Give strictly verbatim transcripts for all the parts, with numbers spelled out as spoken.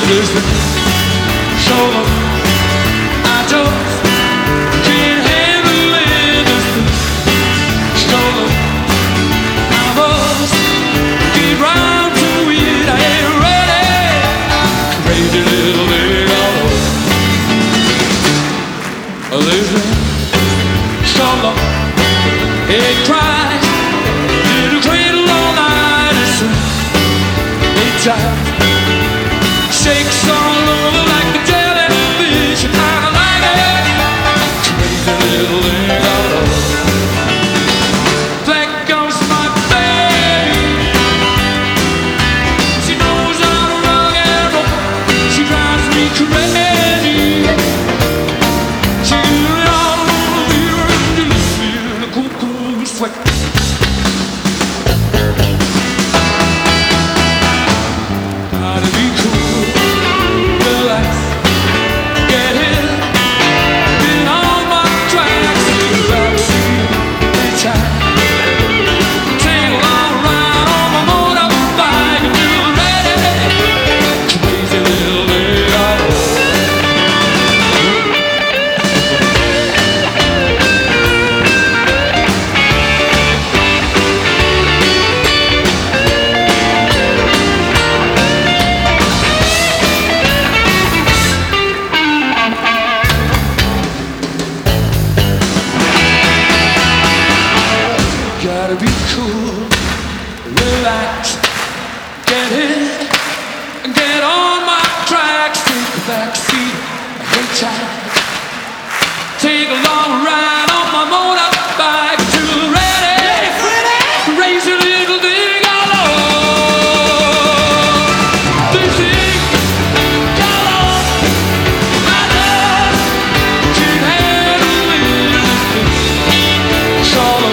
Listen, show them I just can't handle it. Listen, show them I must get round to it. I ain't ready, crazy little thing. Oh, listen, show them it cries, little cradle all night. Listen, it jives. Shakes all over like a jellyfish, and I like it. Crazy little thing I love. There goes my baby. She knows I'm rock and roll. She drives me crazy. She all over me, feel the cool, cool sweat. Gotta be cool. Gotta be cool, relax, get in, get on my tracks, take a back seat, hitchhike, take a long ride on my motorbike till ready, ready, raise a little thing all over. This thing got on, I just can't handle it. Solo.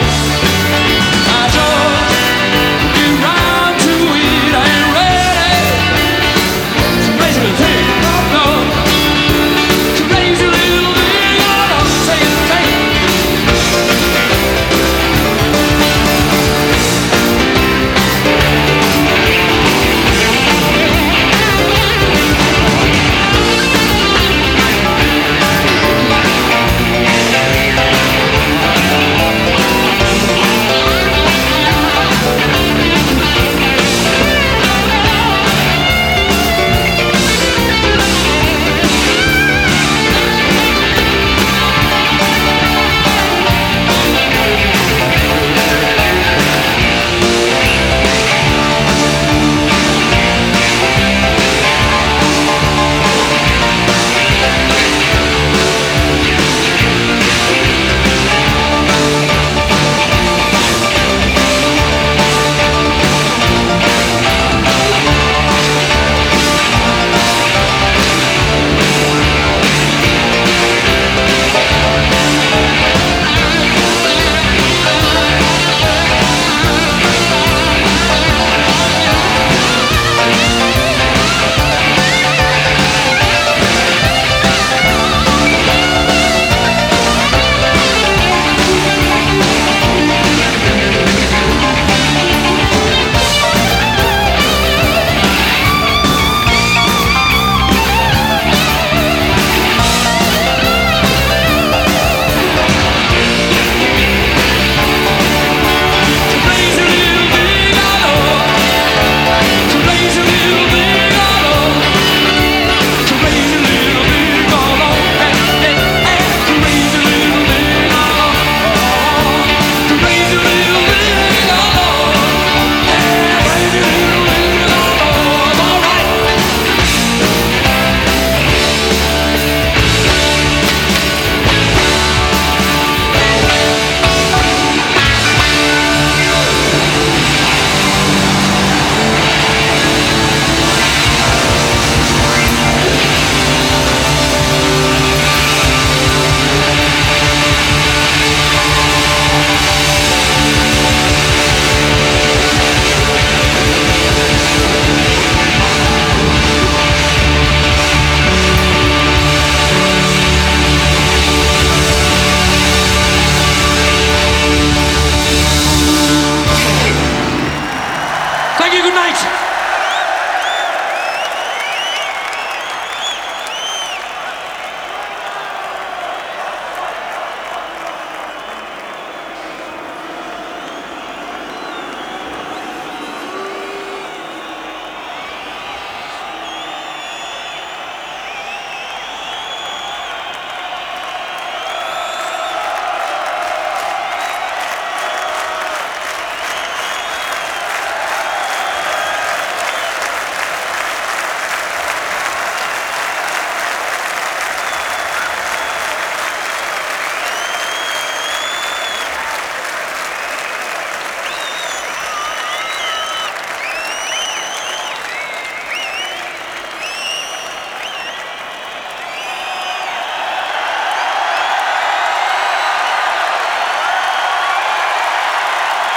Thank you, good night.